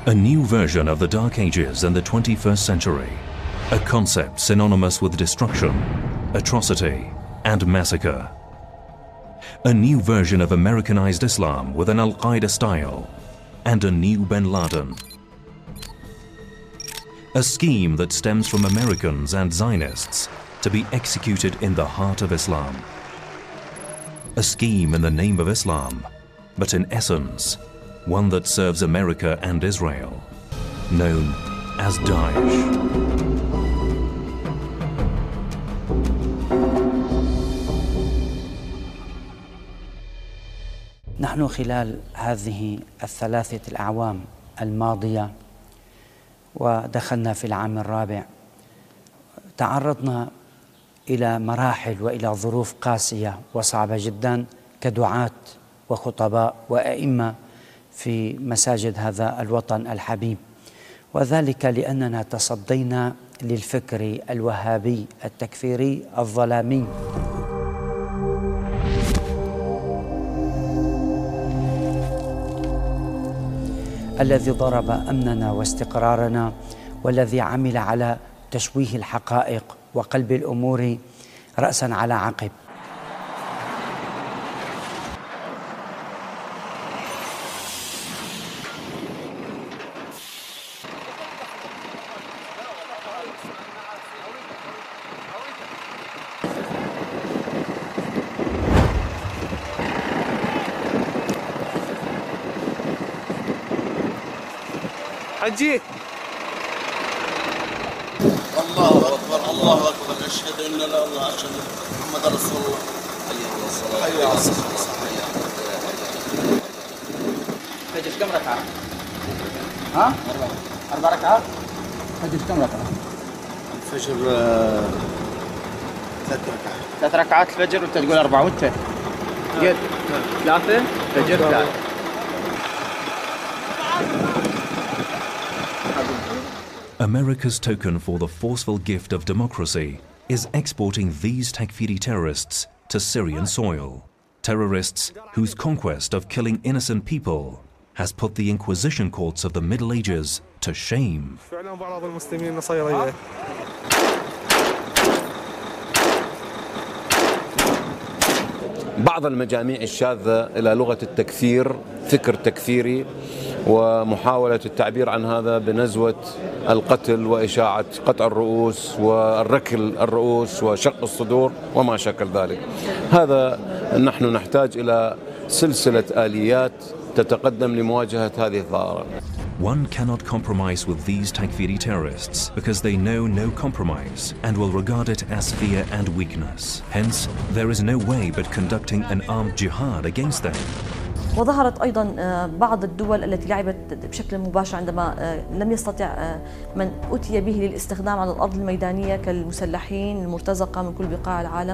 A new version of the Dark Ages in the 21st century. A concept synonymous with destruction, atrocity, and massacre. A new version of Americanized Islam with an Al-Qaeda style, and a new Bin Laden. A scheme that stems from Americans and Zionists to be executed in the heart of Islam. A scheme in the name of Islam, but in essence, one that serves America and Israel, known as Daesh. نحن خلال هذه الثلاثة الأعوام الماضية ودخلنا في العام الرابع تعرضنا إلى مراحل وإلى ظروف قاسية وصعبة جدا كدعاة وخطباء وأئمة في مساجد هذا الوطن الحبيب، وذلك لأننا تصدينا للفكر الوهابي التكفيري الظلامي. الذي ضرب أمننا واستقرارنا، والذي عمل على تشويه الحقائق وقلب الأمور رأسا على عقب. حجي الله أكبر الله أكبر أشهد أن لا إله إلا الله أشهد أن محمد رسول الله. حي على الصلاة. فجر كم ركعة؟ ها؟ 4 ركعات؟ فجر كم ركعة؟ الفجر 3 ركعات. 3 ركعات الفجر وأنت تقول 4 وأنت؟ قد 3 فجر 3. America's token for the forceful gift of democracy is exporting these Takfiri terrorists to Syrian soil. Terrorists whose conquest of killing innocent people has put the Inquisition courts of the Middle Ages to shame. بعض المجاميع الشاذة إلى لغة التكفير، فكر تكفيري، ومحاولة التعبير عن هذا بنزوة القتل وإشاعة قطع الرؤوس والركل الرؤوس وشق الصدور وما شكل ذلك. هذا نحن نحتاج إلى سلسلة آليات تتقدم لمواجهة هذه الظاهرة. One cannot compromise with these Takfiri terrorists because they know no compromise and will regard it as fear and weakness. Hence, there is no way but conducting an armed jihad against them. وظهرت أيضا بعض الدول التي لعبت بشكل مباشر عندما لم يستطع من أتي به للاستخدام على الأرض الميدانية كالمسلحين المرتزقة من كل بقاع العالم.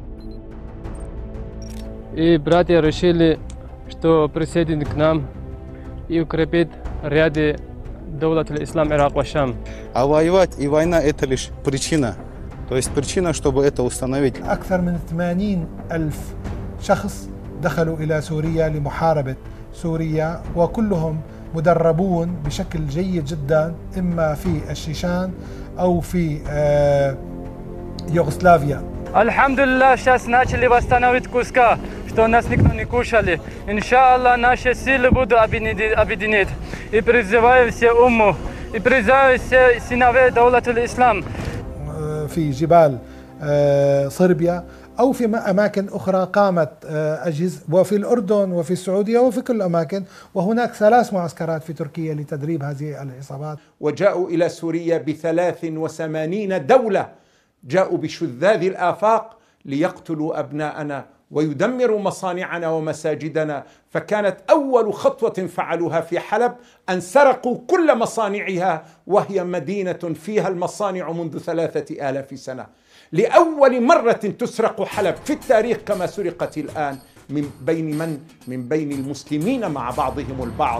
И братья решили, что присоединить к нам и укрепить ряды دولة الإسلام Ирак и Шам. А воевать и война – это лишь причина. То есть причина, чтобы это установить. أكثر من 80,000 شخص دخلوا إلى سوريا لمحاربة سوريا، وكلهم مدربون بشكل جيد جدا إما في الشيشان أو في يوغوسلافيا. الحمد لله, сейчас начали восстановить куска, что нас никто не кушали. Иншаллах, наши силы будут объединить. И призываю все умму, и призываю все сыновей دولة الإسلام. في جبال صربيا أو في أماكن أخرى قامت أجهزة، وفي الأردن وفي السعودية وفي كل الأماكن، وهناك 3 معسكرات في تركيا لتدريب هذه العصابات. وجاءوا إلى سوريا ب83 دولة، جاءوا بشذاذ الآفاق ليقتلوا أبناءنا ويدمروا مصانعنا ومساجدنا. فكانت أول خطوة فعلوها في حلب أن سرقوا كل مصانعها، وهي مدينة فيها المصانع منذ 3000 سنة. لأول مرة تسرق حلب في التاريخ كما سرقت الآن من بين المسلمين مع بعضهم البعض.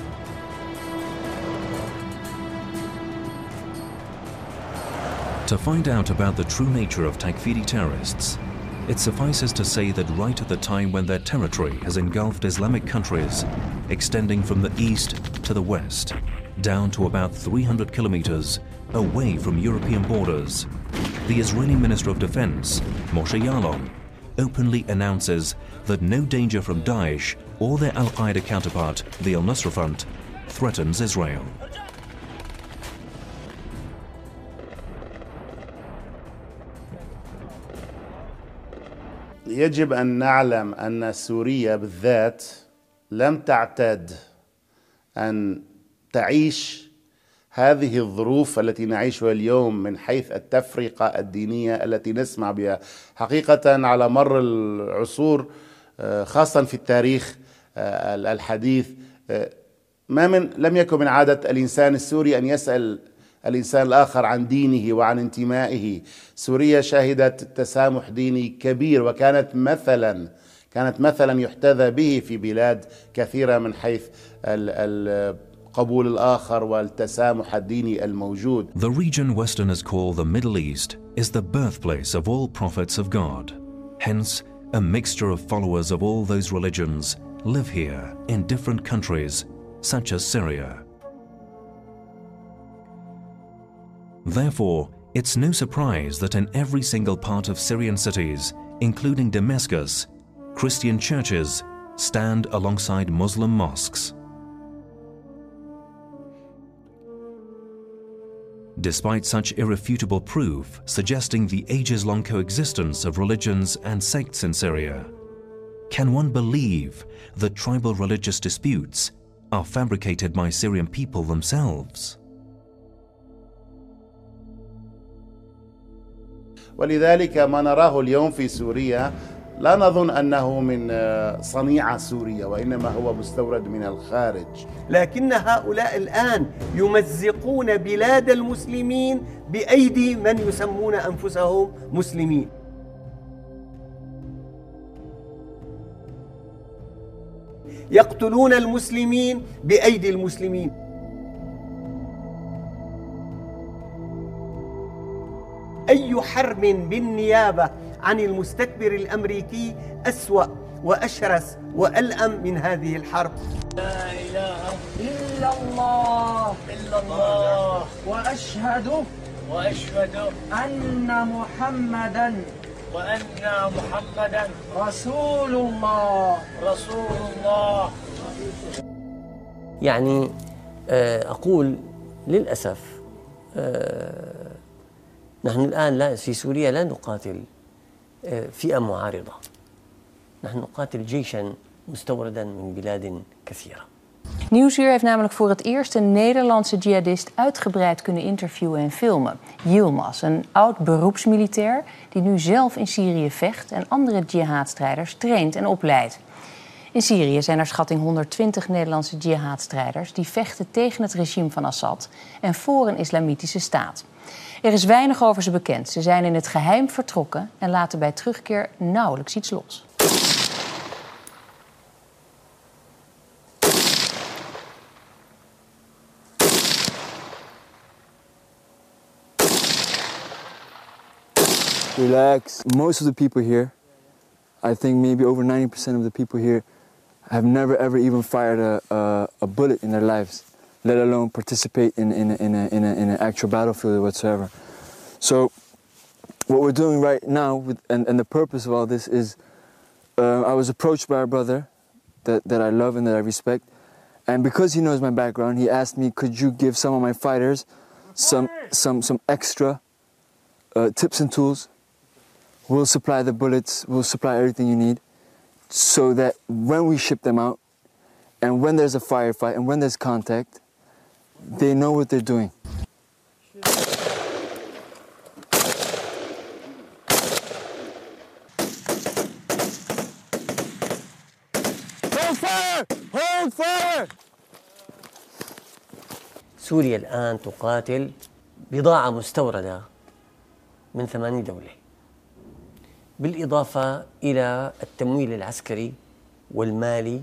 To find out about the true nature of Takfiri terrorists, it suffices to say that right at the time when their territory has engulfed Islamic countries, extending from the east to the west, down to about 300 kilometers away from European borders, the Israeli Minister of Defense, Moshe Yaalon, openly announces that no danger from Daesh or their Al-Qaeda counterpart, the Al-Nusra Front, threatens Israel. يجب أن نعلم أن سوريا بالذات لم تعتد أن تعيش هذه الظروف التي نعيشها اليوم من حيث التفرقة الدينية التي نسمع بها حقيقة على مر العصور، خاصة في التاريخ الحديث. لم يكن من عادة الإنسان السوري أن يسأل الإنسان الآخر عن دينه وعن انتمائه. سوريا شهدت تسامح ديني كبير وكانت مثلا يحتذى به في بلاد كثيرة من حيث قبول الآخر والتسامح الديني الموجود. The region Westerners call the Middle East is the birthplace of all prophets of God. Hence, a mixture of followers of all those religions live here in different countries, such as Syria. Therefore, it's no surprise that in every single part of Syrian cities, including Damascus, Christian churches stand alongside Muslim mosques. Despite such irrefutable proof suggesting the ages-long coexistence of religions and sects in Syria, can one believe that tribal religious disputes are fabricated by Syrian people themselves? ولذلك ما نراه اليوم في سوريا لا نظن أنه من صنيعة سوريا، وإنما هو مستورد من الخارج. لكن هؤلاء الآن يمزقون بلاد المسلمين بأيدي من يسمون أنفسهم مسلمين. يقتلون المسلمين بأيدي المسلمين. أي حرب بالنيابة عن المستكبر الأمريكي أسوأ وأشرس وألأم من هذه الحرب. لا إله إلا الله إلا الله وأشهد أن محمدا رسول الله يعني أقول للأسف نحن الآن في سوريا لا نقاتل فئة معارضة، نحن نقاتل جيشا مستوردا من بلاد كثيرة. Nieuwsuur heeft namelijk voor het eerst een Nederlandse jihadist uitgebreid kunnen interviewen en filmen. Yilmaz, een oud beroepsmilitair die nu zelf in Syrië vecht en andere jihadstrijders traint en opleidt. In Syrië zijn naar schatting 120 Nederlandse jihadstrijders die vechten tegen het regime van Assad en voor een islamitische staat. Er is weinig over ze bekend. Ze zijn in het geheim vertrokken en laten bij terugkeer nauwelijks iets los. Relax. Most of the people here, I think maybe over 90% of the people here, have never ever even fired a bullet in their lives, let alone participate in an actual battlefield whatsoever. So what we're doing right now, and the purpose of all this is, I was approached by a brother that I love and that I respect, and because he knows my background, he asked me, could you give some of my fighters some extra tips and tools? We'll supply the bullets, we'll supply everything you need, so that when we ship them out, and when there's a firefight, and when there's contact, they know what they're doing. Hold fire! Hold fire! سوريا الآن تقاتل بضاعة مستوردة من 80 دولة، بالإضافة إلى التمويل العسكري والمالي.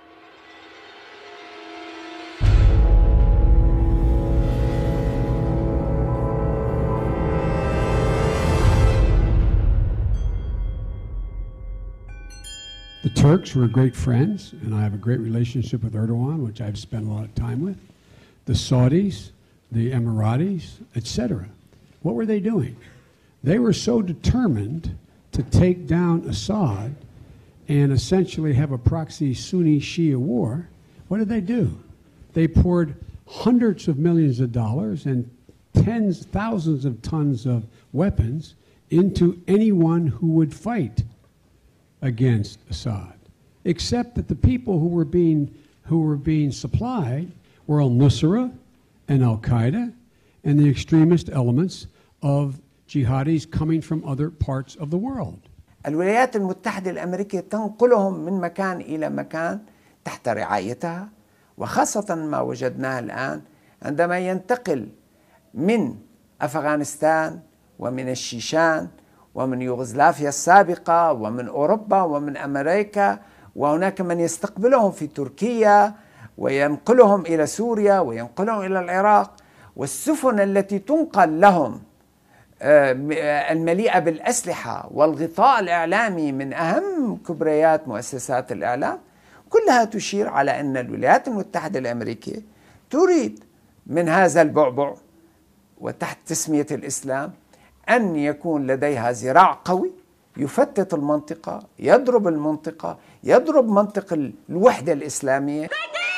The Turks were great friends, and I have a great relationship with Erdogan, which I've spent a lot of time with. the Saudis, the Emiratis, etc. What were they doing? They were so determined to take down Assad and essentially have a proxy Sunni-Shia war. What did they do? They poured hundreds of millions of dollars and thousands of tons of weapons into anyone who would fight against Assad, except that the people who were being supplied were al-Nusra and al-Qaeda and the extremist elements of jihadis coming from other parts of the world. الولايات المتحدة الأمريكية تنقلهم من مكان إلى مكان تحت رعايتها، وخاصة ما وجدناه الآن عندما ينتقل من أفغانستان ومن الشيشان ومن يوغوسلافيا السابقة ومن أوروبا ومن أمريكا، وهناك من يستقبلهم في تركيا وينقلهم إلى سوريا وينقلهم إلى العراق، والسفن التي تنقل لهم المليئة بالأسلحة والغطاء الإعلامي من أهم كبريات مؤسسات الإعلام، كلها تشير على أن الولايات المتحدة الأمريكية تريد من هذا البعبع وتحت تسمية الإسلام أن يكون لديها ذراع قوي يفتت المنطقة، يضرب المنطقة، يضرب منطق الوحدة الإسلامية.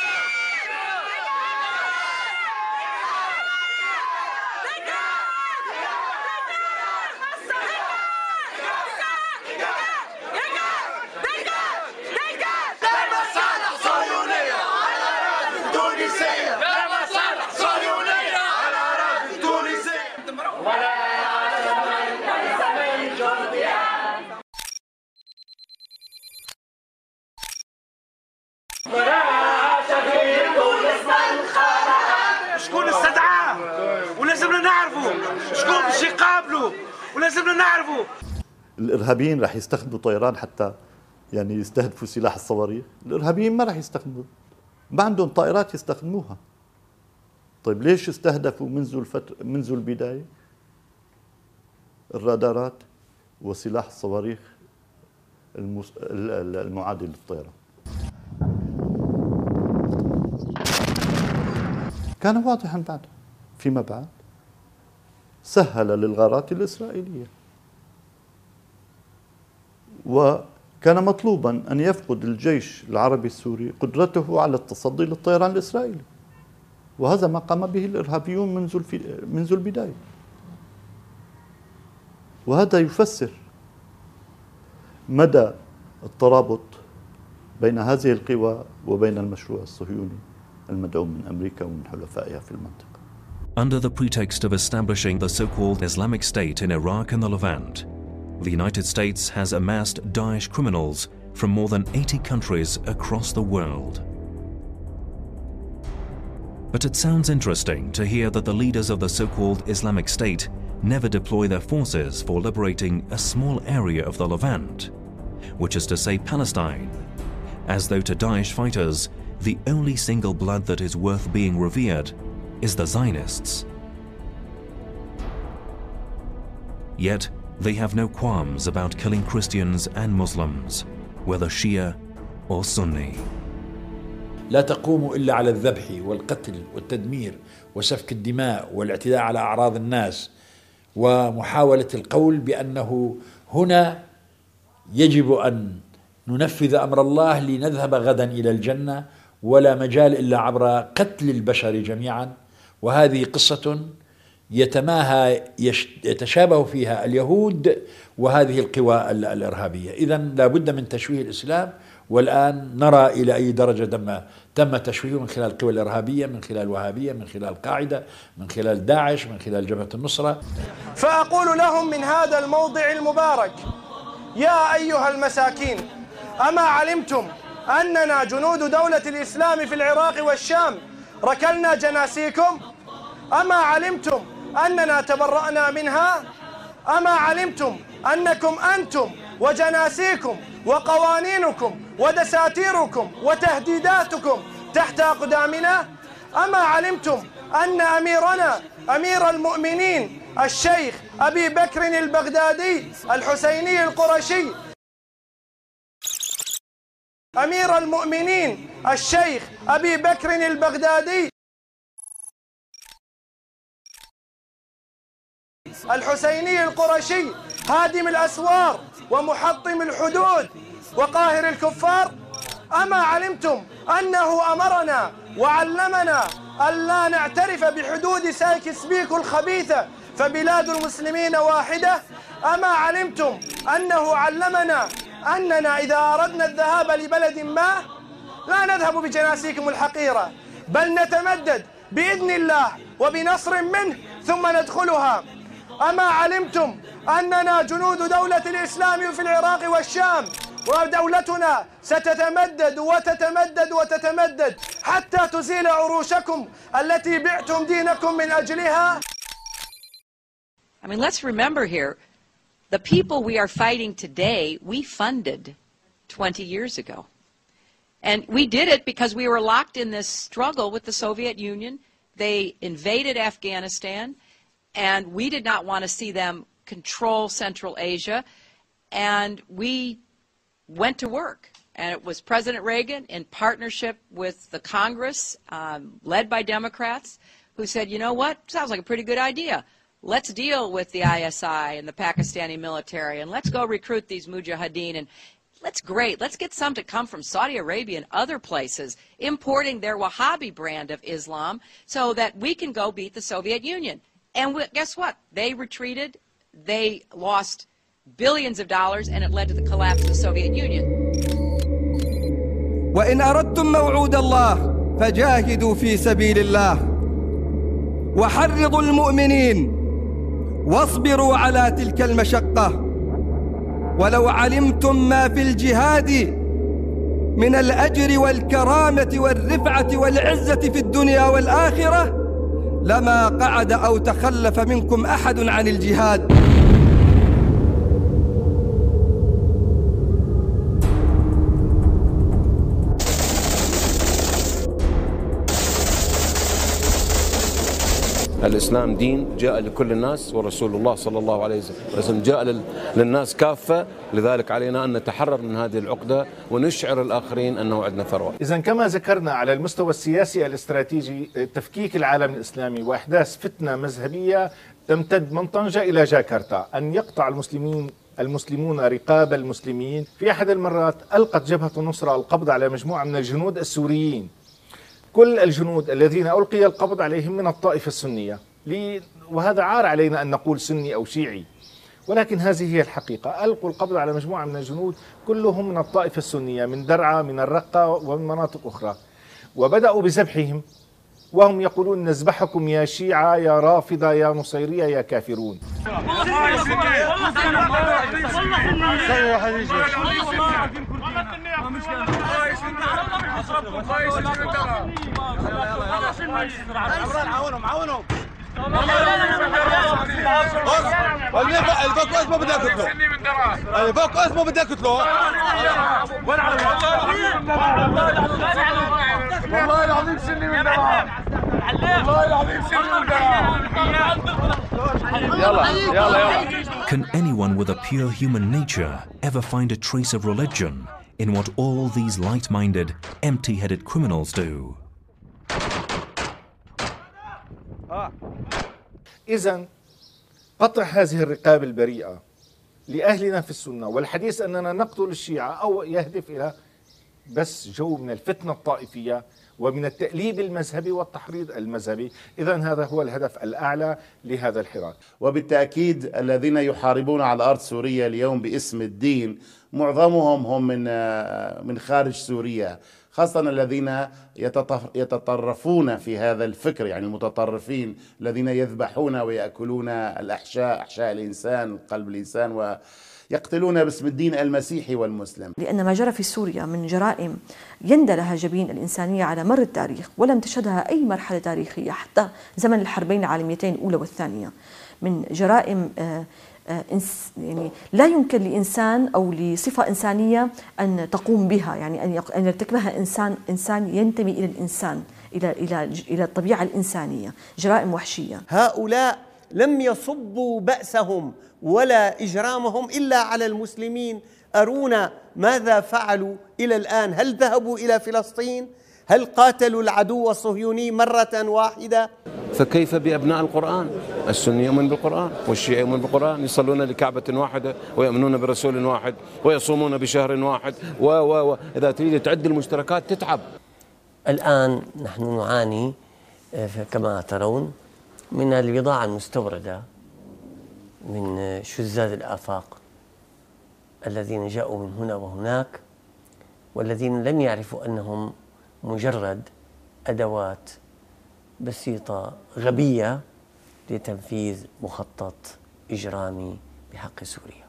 شكون استدعاه ولازمنا نعرفه، شكون باش يقابله ولازمنا نعرفه. الارهابيين راح يستخدموا طيران حتى يعني يستهدفوا سلاح الصواريخ؟ الارهابيين ما راح يستخدموا، ما عندهم طائرات يستخدموها. طيب ليش استهدفوا منذ البداية الرادارات وسلاح الصواريخ المعادل للطيران؟ كان واضحا بعد فيما بعد سهل للغارات الإسرائيلية، وكان مطلوبا أن يفقد الجيش العربي السوري قدرته على التصدي للطيران الإسرائيلي، وهذا ما قام به الإرهابيون منذ البداية، وهذا يفسر مدى الترابط بين هذه القوى وبين المشروع الصهيوني المدعوم من أمريكا ومن حلفائها في المنطقة. Under the pretext of establishing the so-called Islamic State in Iraq and the Levant, the United States has amassed Daesh criminals from more than 80 countries across the world. But it sounds interesting to hear that the leaders of the so-called Islamic State never deploy their forces for liberating a small area of the Levant, which is to say Palestine, as though to Daesh fighters the only single blood that is worth being revered is the Zionists. Yet they have no qualms about killing Christians and Muslims, whether Shia or Sunni. لا تقوم إلا على الذبح والقتل والتدمير وسفك الدماء والاعتداء على أعراض الناس ومحاولة القول بأنه هنا يجب أن ننفذ أمر الله لنذهب غدا إلى الجنة، ولا مجال إلا عبر قتل البشر جميعا. وهذه قصة يتشابه فيها اليهود وهذه القوى الإرهابية. إذن لا بد من تشويه الإسلام، والآن نرى إلى أي درجة تم تشويهه من خلال القوى الإرهابية، من خلال الوهابية، من خلال القاعدة، من خلال داعش، من خلال جبهة النصرة. فأقول لهم من هذا الموضع المبارك: يا أيها المساكين، أما علمتم أننا جنود دولة الإسلام في العراق والشام ركلنا جناسيكم؟ أما علمتم أننا تبرأنا منها؟ أما علمتم أنكم أنتم وجناسيكم وقوانينكم ودساتيركم وتهديداتكم تحت أقدامنا؟ أما علمتم أن أميرنا أمير المؤمنين الشيخ أبي بكر البغدادي الحسيني القرشي، أمير المؤمنين الشيخ أبي بكر البغدادي الحسيني القرشي هادم الأسوار ومحطم الحدود وقاهر الكفار؟ أما علمتم أنه أمرنا وعلمنا ألا نعترف بحدود سايكس بيكو الخبيثة فبلاد المسلمين واحدة؟ أما علمتم أنه علمنا أننا إذا أردنا الذهاب لبلد ما لا نذهب بجناسيكم الحقيرة، بل نتمدد بإذن الله وبنصر منه ثم ندخلها. أما علمتم أننا جنود دولة الإسلام في العراق والشام، ودولتنا ستتمدد وتتمدد وتتمدد حتى تزيل عروشكم التي بعتم دينكم من أجلها. I mean, let's remember here, the people we are fighting today, we funded 20 years ago. And we did it because we were locked in this struggle with the Soviet Union. They invaded Afghanistan, and we did not want to see them control Central Asia. And we went to work. And it was President Reagan, in partnership with the Congress, led by Democrats, who said, you know what, sounds like a pretty good idea. Let's deal with the ISI and the Pakistani military, and let's go recruit these mujahideen. And let's get some to come from Saudi Arabia and other places, importing their Wahhabi brand of Islam so that we can go beat the Soviet Union. And guess what? They retreated. They lost billions of dollars, and it led to the collapse of the Soviet Union. وإن أردتم موعود الله فجاهدوا في سبيل الله وحرضوا المؤمنين واصبروا على تلك المشقة. ولو علمتم ما في الجهاد من الأجر والكرامة والرفعة والعزة في الدنيا والآخرة لما قعد أو تخلف منكم أحد عن الجهاد. الإسلام دين جاء لكل الناس، ورسول الله صلى الله عليه وسلم جاء للناس كافة، لذلك علينا أن نتحرر من هذه العقدة ونشعر الآخرين أنه عندنا ثروة. إذا كما ذكرنا على المستوى السياسي الاستراتيجي تفكيك العالم الإسلامي وإحداث فتنة مذهبية تمتد من طنجة إلى جاكرتا، أن يقطع المسلمون رقاب المسلمين. في أحد المرات ألقت جبهة النصرة القبض على مجموعة من الجنود السوريين، كل الجنود الذين ألقي القبض عليهم من الطائفة السنية، وهذا عار علينا أن نقول سني أو شيعي، ولكن هذه هي الحقيقة. ألقوا القبض على مجموعة من الجنود كلهم من الطائفة السنية، من درعا، من الرقة ومن مناطق أخرى، وبدأوا بذبحهم وهم يقولون نذبحكم يا شيعة يا رافضة يا نصيرية يا كافرون. الفوق اسمه بدك تقتله، الفوق اسمه بدك تقتله. والله العظيم سني من دماغ، والله العظيم سني من دماغ. Can anyone with a pure human nature ever find a trace of religion in what all these light-minded, empty-headed criminals do? إذن قطع هذه الرقاب البريئة لأهلنا في السنة والحديث أننا نقتل الشيعة أو يهدف إلى بس جو من الفتنة الطائفية ومن التأليب المذهبي والتحريض المذهبي. إذن هذا هو الهدف الأعلى لهذا الحراك. وبالتأكيد الذين يحاربون على أرض سوريا اليوم باسم الدين معظمهم هم من خارج سوريا، خاصة الذين يتطرفون في هذا الفكر، يعني المتطرفين الذين يذبحون ويأكلون الأحشاء، أحشاء الإنسان، قلب الإنسان، ويقتلون باسم الدين المسيحي والمسلم. لأن ما جرى في سوريا من جرائم يندى لها جبين الإنسانية على مر التاريخ ولم تشهدها أي مرحلة تاريخية حتى زمن الحربين العالميتين الأولى والثانية، من جرائم يعني لا يمكن لإنسان أو لصفة إنسانية أن تقوم بها، يعني أن يرتكبها إنسان ينتمي إلى الإنسان، إلى الطبيعة الإنسانية، جرائم وحشية. هؤلاء لم يصبوا بأسهم ولا إجرامهم إلا على المسلمين. أرونا ماذا فعلوا إلى الآن؟ هل ذهبوا إلى فلسطين؟ هل قاتلوا العدو الصهيوني مرة واحدة؟ فكيف بأبناء القرآن؟ السني يؤمن بالقرآن والشيعي يؤمن بالقرآن، يصلون لكعبة واحدة ويؤمنون برسول واحد ويصومون بشهر واحد إذا تريد تعد المشتركات تتعب. الآن نحن نعاني كما ترون من البضاعة المستوردة من شذاذ الآفاق الذين جاءوا من هنا وهناك، والذين لم يعرفوا أنهم مجرد أدوات بسيطة غبية لتنفيذ مخطط إجرامي بحق سوريا.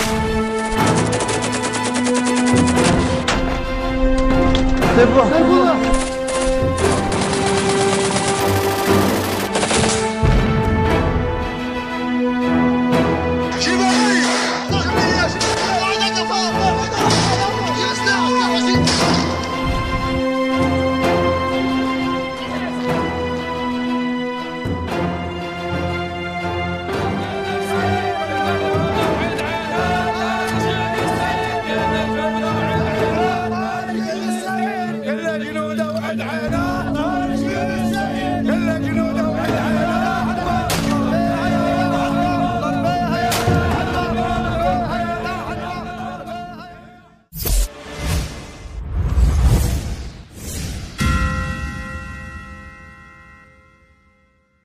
سيف الله